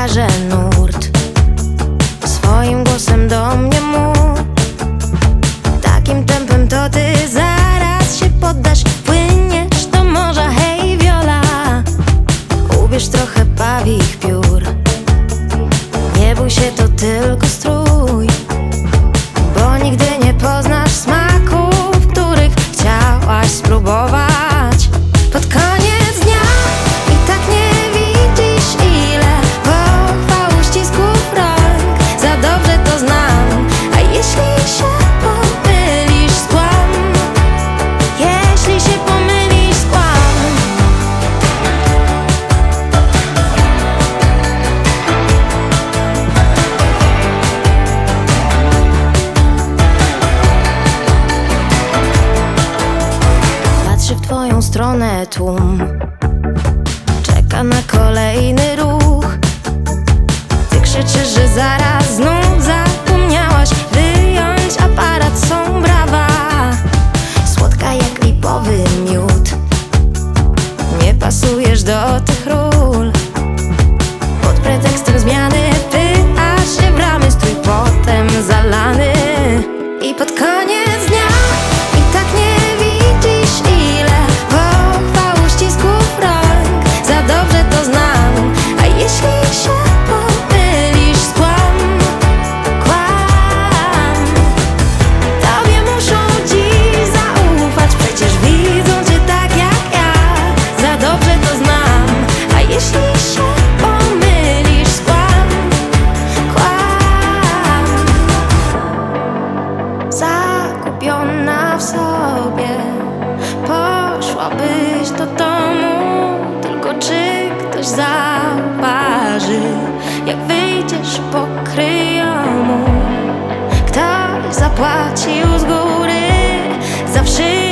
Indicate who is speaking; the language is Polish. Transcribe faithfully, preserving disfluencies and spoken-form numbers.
Speaker 1: pokażę nurt. Swoim głosem do mnie mów. Takim tempem to ty zaraz się poddasz. Płyniesz do morza, hej Viola. Ubierz trochę pawich piór. Nie bój się, to tylko strój, bo nigdy nie poznasz smaków, których chciałaś spróbować. Pod koniec dnia i tak nie widzisz, ile pochwał, ścisków rąk. Za dobrze to znam, a jeśli się pomylisz, skłam. Jeśli się pomylisz, skłam. Patrzy w twoją stronę tłum, czeka na kolejny ruch. Ty krzyczysz, że zaraz znów zapomniałaś wyjąć aparat, są brawa. Słodka jak lipowy miód, nie pasujesz do tych ról. Pod pretekstem zmiany wpychasz się w ramy, strój potem zalany. I pod koniec dnia i tak nie widzisz, ile pochwał, ścisków rąk. Za dobrze to znam, a jeśli się pomylisz, skłam, kłam. Tobie muszą dziś zaufać, przecież widzą cię tak jak ja. Za dobrze to znam, a jeśli się pomylisz, skłam, kłam. Zagubiona w sobie, poszłabyś do domu, tylko czy ktoś zauważy, jak wyjdziesz pokryjomu. Ktoś zapłacił z góry za wszystko.